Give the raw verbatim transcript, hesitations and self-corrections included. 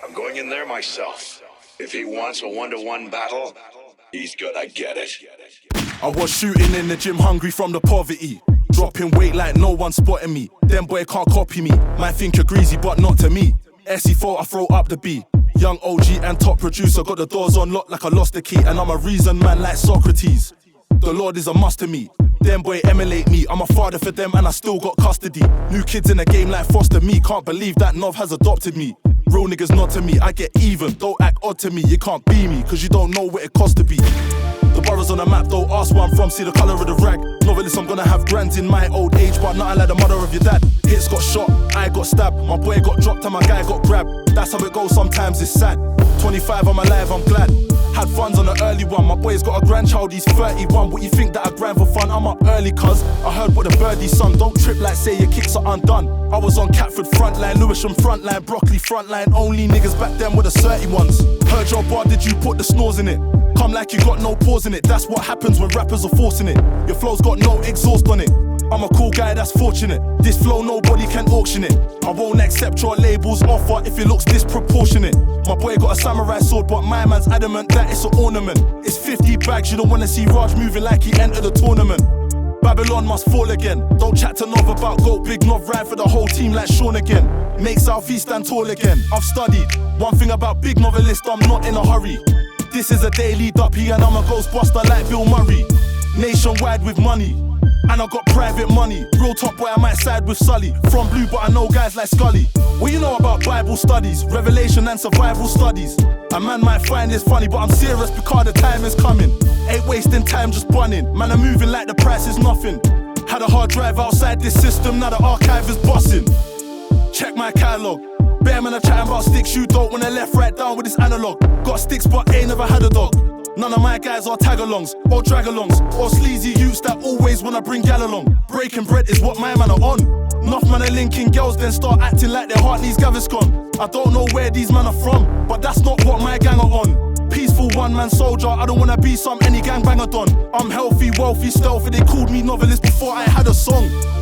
I'm going in there myself. If he wants a one-to-one battle, he's gonna get it. I was shooting in the gym hungry from the poverty. Dropping weight like no one spotting me. Them boy can't copy me. Might think you're greasy but not to me. S E four I throw up the B. Young O G and top producer. Got the doors on lock like I lost the key. And I'm a reason man like Socrates. The Lord is a must to me. Them boy emulate me. I'm a father for them and I still got custody. New kids in the game like Foster me. Can't believe that Nov has adopted me. Real niggas not to me, I get even. Don't act odd to me, you can't be me, cause you don't know what it costs to be. The borough's on the map, don't ask where I'm from, see the colour of the rag. Novelist, I'm gonna have grands in my old age, but not like the mother of your dad. Hits got shot, I got stabbed, my boy got dropped and my guy got grabbed. That's how it goes, sometimes it's sad. twenty-five, I'm alive, I'm glad. Had funds on the early one, my boy's got a grandchild, he's thirty-one. What you think that I grind for fun? I'm up early cuz I heard what the birdie's son. Don't trip like say your kicks are undone. I was on Catford frontline, Lewisham frontline, Broccoli frontline. Only niggas back then were the thirty ones. Heard your bar, did you put the snores in it? Come like you got no pause in it. That's what happens when rappers are forcing it. Your flow's got no exhaust on it. I'm a cool guy that's fortunate. This flow nobody can auction it. I won't accept your label's offer if it looks disproportionate. My boy got a samurai sword but my man's adamant that it's an ornament. It's fifty bags, you don't wanna see Raj moving like he entered the tournament. Babylon must fall again. Don't chat to Nov about gold, big Nov ride for the whole team like Sean again. Make Southeast stand tall again. I've studied one thing about big novelist, I'm not in a hurry. This is a daily duppy and I'm a ghostbuster like Bill Murray. Nationwide with money, and I got private money. Real top boy, I might side with Sully. From Blue, but I know guys like Scully. What you know about Bible studies, revelation and survival studies? A man might find this funny, but I'm serious because the time is coming. Ain't wasting time just bunning. Man, I'm moving like the price is nothing. Had a hard drive outside this system, now the archive is busting. Check my catalogue. Bear man, I'm chatting about sticks, you don't wanna left right down with this analog. Got sticks, but ain't never had a dog. None of my guys are tag-alongs, or drag-alongs, or sleazy youths that always wanna bring gal along. Breaking bread is what my man are on. Enough man are linking girls, then start acting like their heart needs Gaviscon. I don't know where these men are from, but that's not what my gang are on. Peaceful one-man soldier, I don't wanna be some any gangbanger don. I'm healthy, wealthy, stealthy, they called me novelist before I had a song.